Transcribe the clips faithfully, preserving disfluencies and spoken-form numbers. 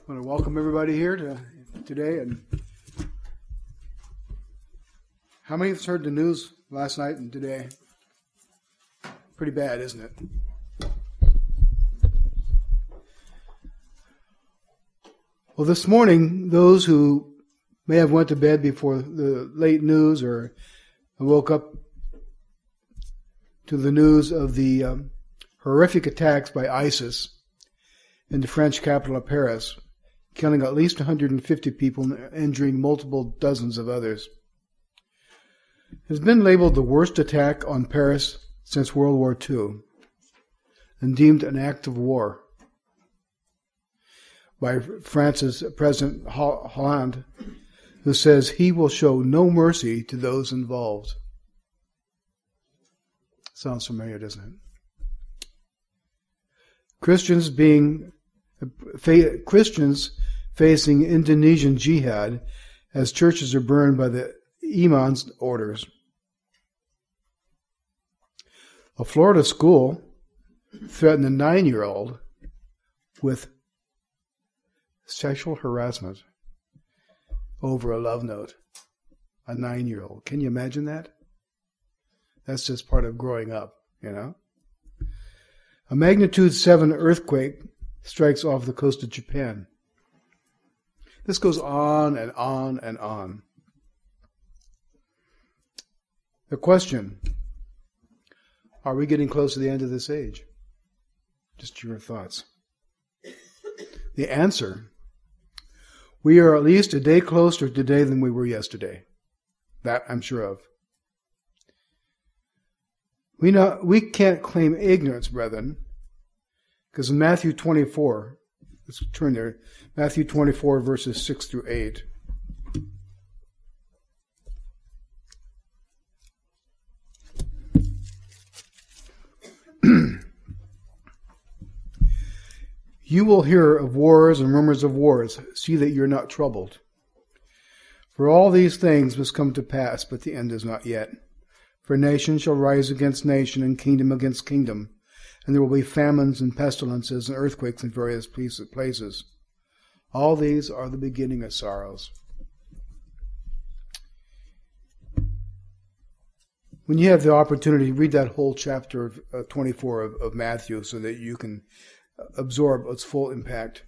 I want to welcome everybody here to today. And how many of us heard the news last night and today? Pretty bad, isn't it? Well, this morning, those who may have went to bed before the late news or woke up to the news of the um, horrific attacks by ISIS in the French capital of Paris, killing at least one hundred fifty people and injuring multiple dozens of others. It has been labeled the worst attack on Paris since World War Two and deemed an act of war by France's President Hollande, who says he will show no mercy to those involved. Sounds familiar, doesn't it? Christians being fa- Christians facing Indonesian jihad as churches are burned by the imam's orders. A Florida school threatened a nine-year-old with sexual harassment over a love note. A nine-year-old. Can you imagine that? That's just part of growing up, you know? A magnitude seven earthquake strikes off the coast of Japan. This goes on and on and on. The question, are we getting close to the end of this age? Just your thoughts. The answer, we are at least a day closer today than we were yesterday. That I'm sure of. We know we can't claim ignorance, brethren, because in Matthew twenty-four, let's turn there, Matthew twenty-four, verses six through eight. You will hear of wars and rumors of wars. See that you're not troubled. For all these things must come to pass, but the end is not yet. For nation shall rise against nation, and kingdom against kingdom, and there will be famines and pestilences and earthquakes in various places. All these are the beginning of sorrows. When you have the opportunity, read that whole chapter of uh, twenty-four of, of Matthew so that you can absorb its full impact.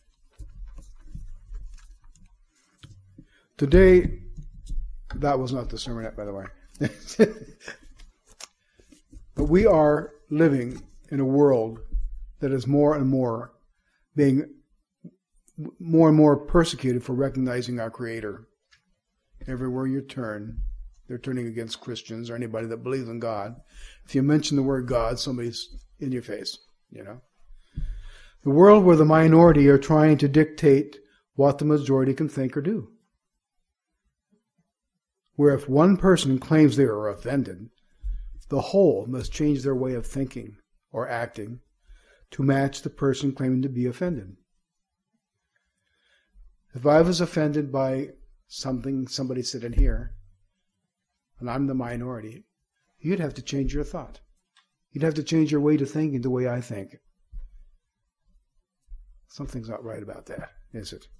Today, that was not the sermonette, by the way. But we are living in a world that is more and more being more and more persecuted for recognizing our Creator. Everywhere you turn, they're turning against Christians or anybody that believes in God. If you mention the word God, somebody's in your face, you know. The world where the minority are trying to dictate what the majority can think or do. Where if one person claims they are offended, the whole must change their way of thinking or acting to match the person claiming to be offended. If I was offended by something somebody said in here, and I'm the minority, you'd have to change your thought. You'd have to change your way to thinking the way I think. Something's not right about that, is it?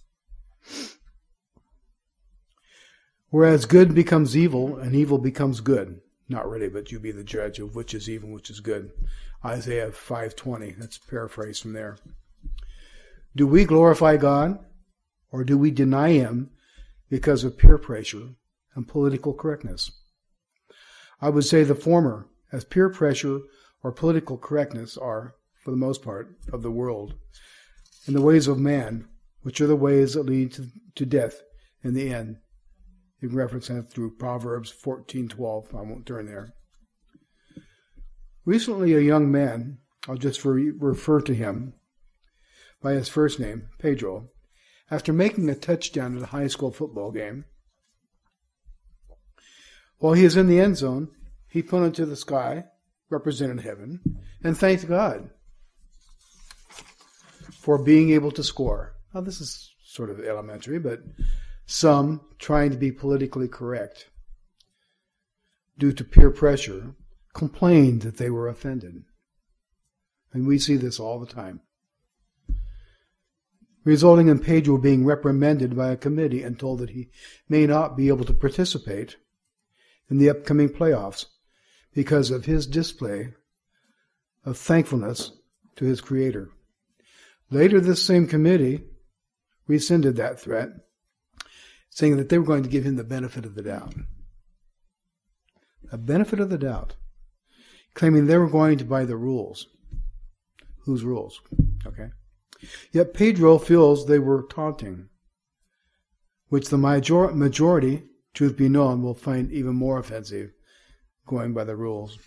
Whereas good becomes evil and evil becomes good. Not really, but you be the judge of which is evil and which is good. Isaiah five twenty, that's paraphrased from there. Do we glorify God or do we deny Him because of peer pressure and political correctness? I would say the former, as peer pressure or political correctness are, for the most part, of the world, and the ways of man, which are the ways that lead to, to death in the end. You can reference that through Proverbs fourteen twelve. I won't turn there. Recently, a young man, I'll just re- refer to him by his first name, Pedro, after making a touchdown at a high school football game, while he is in the end zone, he pointed to the sky, represented heaven, and thanked God for being able to score. Now, this is sort of elementary, but some, trying to be politically correct due to peer pressure, complained that they were offended. And we see this all the time. resulting in Pedro being reprimanded by a committee and told that he may not be able to participate in the upcoming playoffs because of his display of thankfulness to his Creator. Later, this same committee rescinded that threat, saying that they were going to give him the benefit of the doubt. A benefit of the doubt, claiming they were going to by the rules. Whose rules? Okay. Yet Pedro feels they were taunting, which the major- majority, truth be known, will find even more offensive, going by the rules.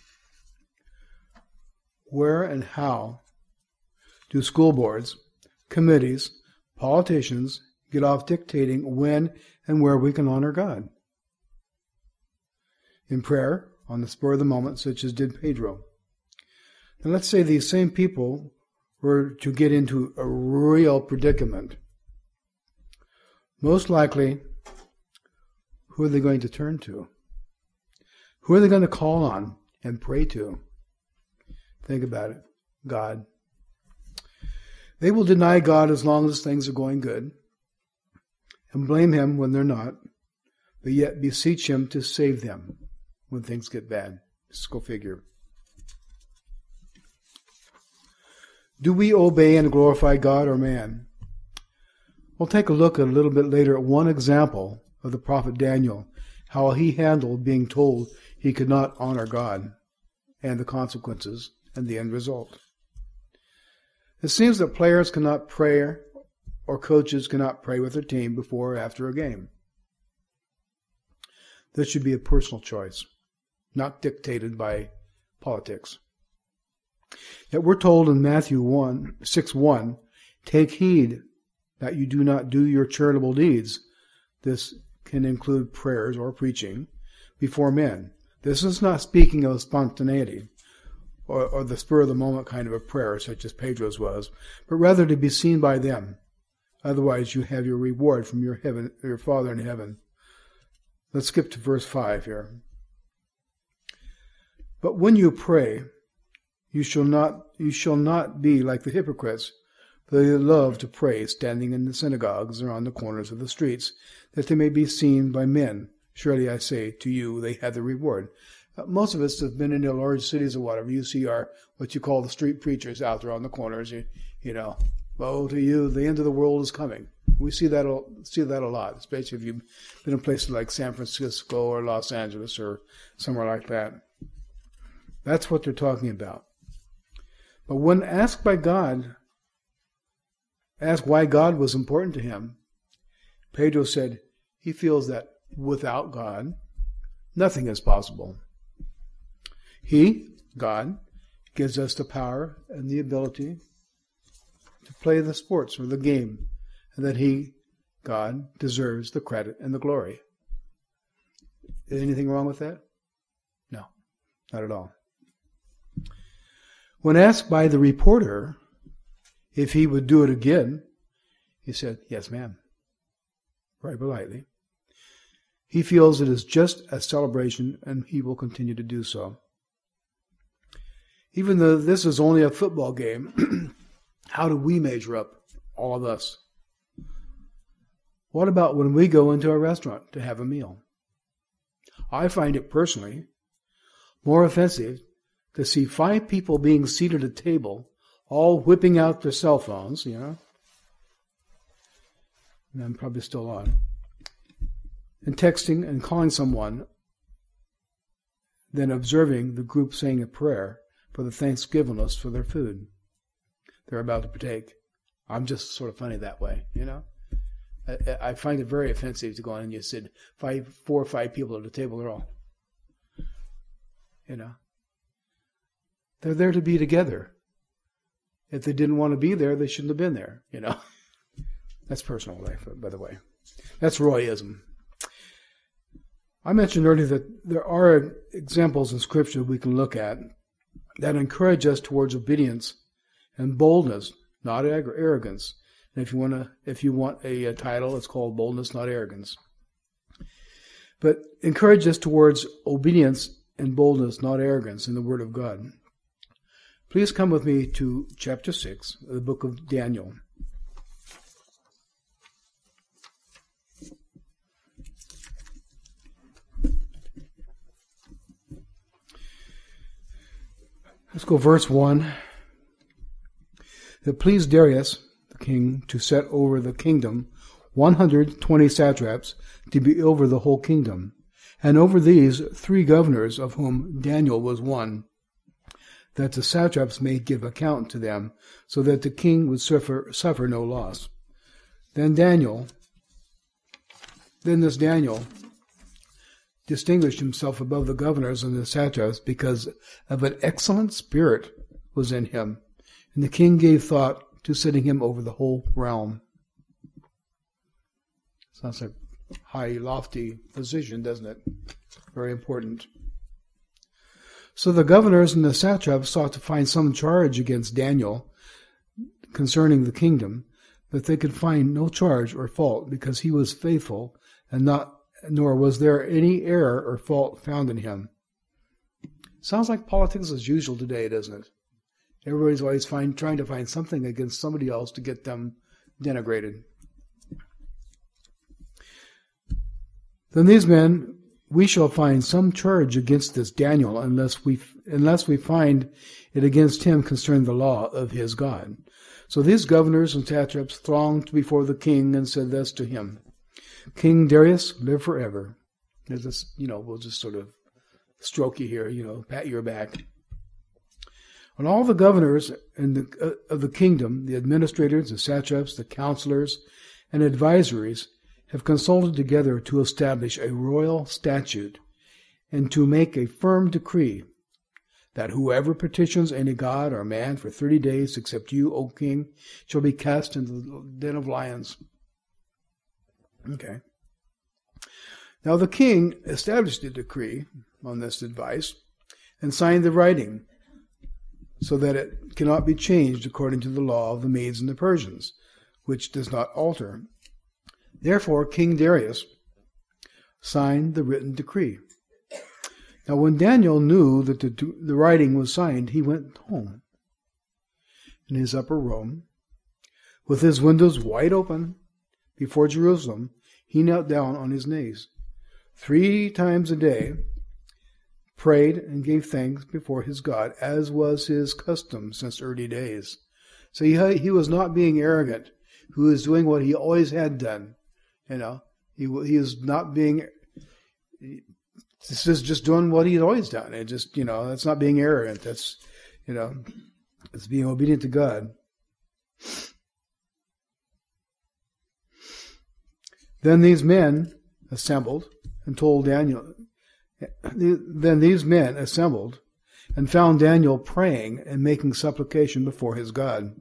Where and how do school boards, committees, politicians get off dictating when and where we can honor God? In prayer, on the spur of the moment, such as did Pedro. And let's say these same people were to get into a real predicament. Most likely, who are they going to turn to? Who are they going to call on and pray to? Think about it. God. They will deny God as long as things are going good and blame Him when they're not, but yet beseech Him to save them when things get bad. Just go figure. Do we obey and glorify God or man? We'll take a look a little bit later at one example of the prophet Daniel, how he handled being told he could not honor God and the consequences and the end result. It seems that players cannot pray or coaches cannot pray with their team before or after a game. This should be a personal choice, not dictated by politics. Yet we're told in Matthew one, six one, take heed that you do not do your charitable deeds. This can include prayers or preaching before men. This is not speaking of spontaneity or, or the spur of the moment kind of a prayer such as Pedro's was, but rather to be seen by them. Otherwise you have your reward from your heaven, your Father in heaven. Let's skip to verse five here. But when you pray, you shall not you shall not be like the hypocrites, for they love to pray standing in the synagogues or on the corners of the streets, that they may be seen by men. Surely I say to you, they have the reward. Uh, most of us have been in the large cities or whatever. You see our what you call the street preachers out there on the corners. You, you know, woe to you, the end of the world is coming. We see that see that a lot, especially if you've been in places like San Francisco or Los Angeles or somewhere like that. That's what they're talking about. But when asked by God, asked why God was important to him, Pedro said he feels that without God, nothing is possible. He, God, gives us the power and the ability to play the sports or the game, and that he, God, deserves the credit and the glory. Is anything wrong with that? No, not at all. When asked by the reporter if he would do it again, he said, yes, ma'am, very politely. He feels it is just a celebration and he will continue to do so. Even though this is only a football game, how do we measure up, all of us? What about when we go into a restaurant to have a meal? I find it personally more offensive to see five people being seated at a table, all whipping out their cell phones, you know, and I'm probably still on, and texting and calling someone, then observing the group saying a prayer for the thanksgivingness for their food they're about to partake. I'm just sort of funny that way, you know. I, I find it very offensive to go in and you said five, four or five people at a table, they're all, you know. They're there to be together. If they didn't want to be there, they shouldn't have been there, you know. That's personal life, by the way. That's Royism. I mentioned earlier that there are examples in Scripture we can look at that encourage us towards obedience and boldness, not arrogance. And if you want to, if you want a, a title, it's called Boldness, Not Arrogance. But encourage us towards obedience and boldness, not arrogance, in the Word of God. Please come with me to chapter six of the book of Daniel. Let's go verse one. It pleased Darius, the king, to set over the kingdom one hundred twenty satraps to be over the whole kingdom, and over these three governors, of whom Daniel was one, that the satraps may give account to them, so that the king would suffer, suffer no loss. Then Daniel, then this Daniel distinguished himself above the governors and the satraps because of an excellent spirit was in him, and the king gave thought to setting him over the whole realm. Sounds like a high, lofty position, doesn't it? Very important. So the governors and the satraps sought to find some charge against Daniel concerning the kingdom, but they could find no charge or fault, because he was faithful, and not, nor was there any error or fault found in him. Sounds like politics as usual today, doesn't it? Everybody's always find, trying to find something against somebody else to get them denigrated. Then these men, we shall find some charge against this Daniel, unless we unless we find it against him concerning the law of his God. So these governors and satraps thronged before the king and said thus to him, King Darius, live forever. There's this, you know, we'll just sort of stroke you here, you know, pat your back. And all the governors and the, uh, of the kingdom, the administrators, the satraps, the counselors, and advisories, have consulted together to establish a royal statute and to make a firm decree that whoever petitions any god or man for thirty days except you, O king, shall be cast into the den of lions. Okay. Now the king established a decree on this advice and signed the writing so that it cannot be changed according to the law of the Medes and the Persians, which does not alter. Therefore, King Darius signed the written decree. Now, when Daniel knew that the, the writing was signed, he went home in his upper room. With his windows wide open before Jerusalem, he knelt down on his knees. Three times a day, prayed and gave thanks before his God, as was his custom since early days. So he, he was not being arrogant. He was doing what he always had done. You know, he he is not being, this is just doing what he's always done. It just, you know, that's not being arrogant. That's, you know, it's being obedient to God. Then these men assembled and told Daniel, then these men assembled and found Daniel praying and making supplication before his God.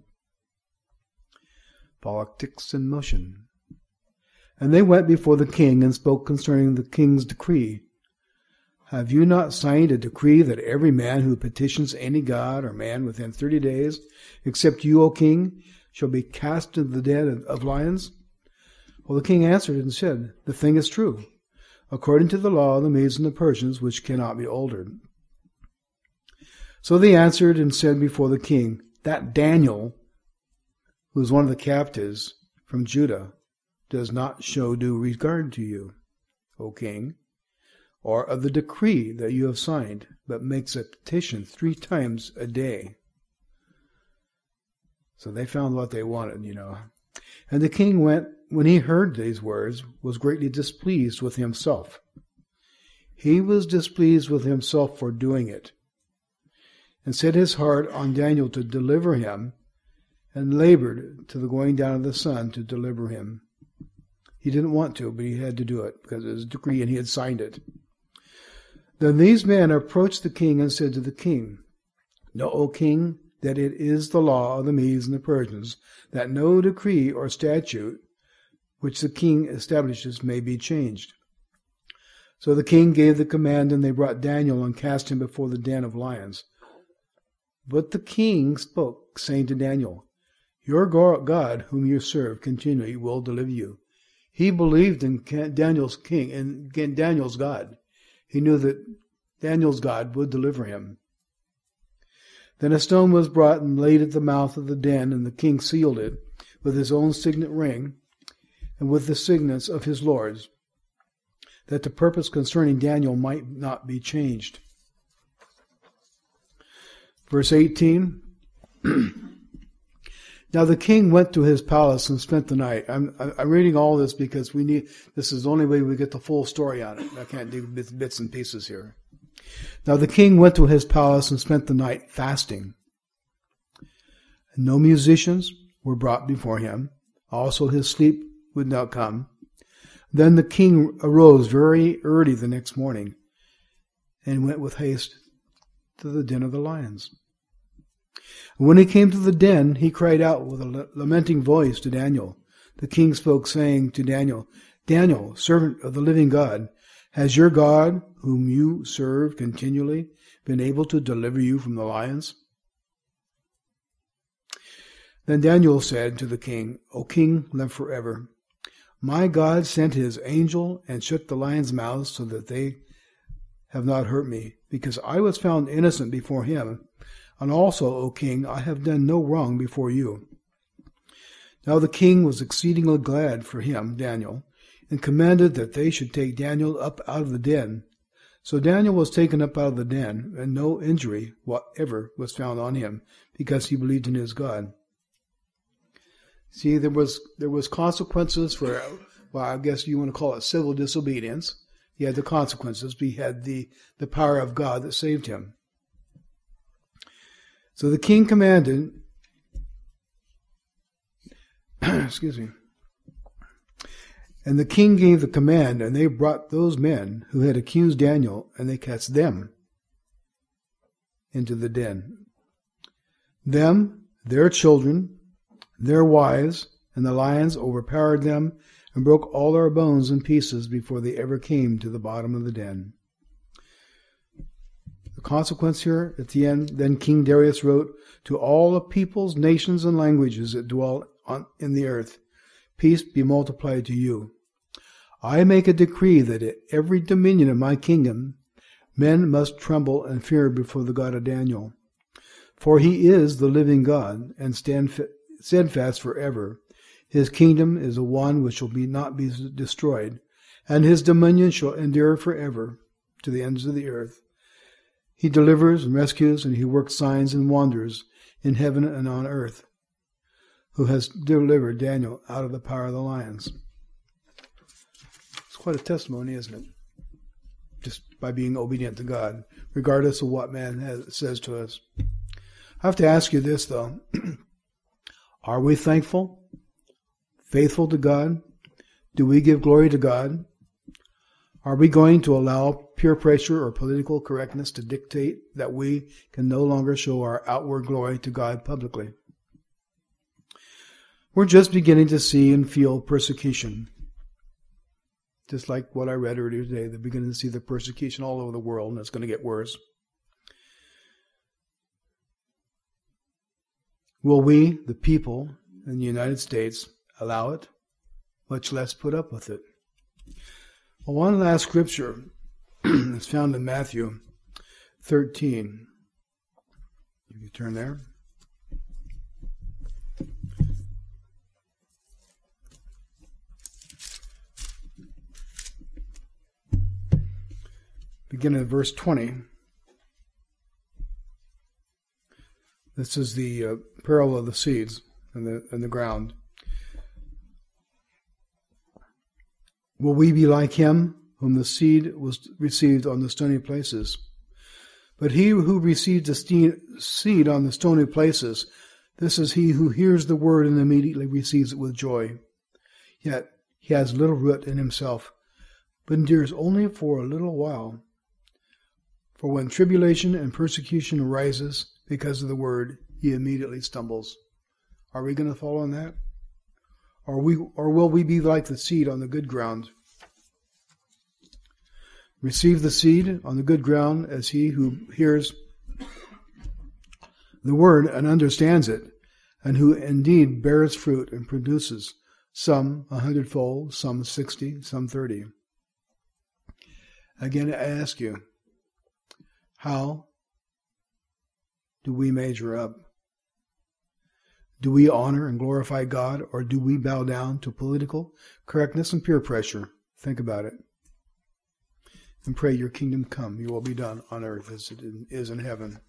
Politics in motion. And they went before the king and spoke concerning the king's decree. Have you not signed a decree that every man who petitions any god or man within thirty days, except you, O king, shall be cast into the den of lions? Well, the king answered and said, the thing is true, according to the law of the Medes and the Persians, which cannot be altered. So they answered and said before the king, that Daniel, who is one of the captives from Judah, does not show due regard to you, O king, or of the decree that you have signed, but makes a petition three times a day. So they found what they wanted, you know. And the king went, when he heard these words, was greatly displeased with himself. He was displeased with himself for doing it, and set his heart on Daniel to deliver him, and labored to the going down of the sun to deliver him. He didn't want to, but he had to do it because it was a decree and he had signed it. Then these men approached the king and said to the king, Know, O king, that it is the law of the Medes and the Persians that no decree or statute which the king establishes may be changed. So the king gave the command, and they brought Daniel and cast him before the den of lions. But the king spoke, saying to Daniel, Your God, whom you serve continually, will deliver you. He believed in Daniel's king, in Daniel's God. He knew that Daniel's God would deliver him. Then a stone was brought and laid at the mouth of the den, and the king sealed it with his own signet ring and with the signets of his lords, that the purpose concerning Daniel might not be changed. Verse eighteen. Now the king went to his palace and spent the night. I'm, I'm reading all this because we need, this is the only way we get the full story on it. I can't do bits and pieces here. Now the king went to his palace and spent the night fasting. No musicians were brought before him. Also his sleep would not come. Then the king arose very early the next morning and went with haste to the den of the lions. When he came to the den, he cried out with a lamenting voice to Daniel. The king spoke, saying to Daniel, Daniel, servant of the living God, has your God, whom you serve continually, been able to deliver you from the lions? Then Daniel said to the king, O king, live forever. My God sent his angel and shut the lions' mouths so that they have not hurt me, because I was found innocent before him. And also, O king, I have done no wrong before you. Now the king was exceedingly glad for him, Daniel, and commanded that they should take Daniel up out of the den. So Daniel was taken up out of the den, and no injury whatever was found on him, because he believed in his God. See, there was there was consequences for, well, I guess you want to call it civil disobedience. He had the consequences, but he had the, the power of God that saved him. So the king commanded, excuse me, and the king gave the command, and they brought those men who had accused Daniel, and they cast them into the den. Them, their children, their wives, and the lions overpowered them and broke all their bones in pieces before they ever came to the bottom of the den. The consequence here at the end, then King Darius wrote, to all the peoples, nations, and languages that dwell on, in the earth, peace be multiplied to you. I make a decree that at every dominion of my kingdom, men must tremble and fear before the God of Daniel. For he is the living God, and stand steadfast forever. His kingdom is the one which shall be not be destroyed, and his dominion shall endure forever to the ends of the earth. He delivers and rescues, and he works signs and wonders in heaven and on earth, who has delivered Daniel out of the power of the lions. It's quite a testimony, isn't it? Just by being obedient to God, regardless of what man has, says to us. I have to ask you this, though. Are we thankful, faithful to God? Do we give glory to God? Are we going to allow peer pressure or political correctness to dictate that we can no longer show our outward glory to God publicly? We're just beginning to see and feel persecution. Just like what I read earlier today, they're beginning to see the persecution all over the world, and it's going to get worse. Will we, the people in the United States, allow it, much less put up with it? Well, one last scripture is found in Matthew thirteen. If you turn there. Begin at verse twenty. This is the uh, parable of the seeds and the, and the ground. Will we be like him, whom the seed was received on the stony places? But he who received the seed on the stony places, this is he who hears the word and immediately receives it with joy. Yet he has little root in himself, but endures only for a little while. For when tribulation and persecution arises because of the word, he immediately stumbles. Are we going to follow on that? Or we, or will we be like the seed on the good ground? Receive the seed on the good ground as he who hears the word and understands it, and who indeed bears fruit and produces, some a hundredfold, some sixty, some thirty. Again, I ask you, how do we measure up? Do we honor and glorify God, or do we bow down to political correctness and peer pressure? Think about it. And pray your kingdom come, your will be done on earth as it is in heaven.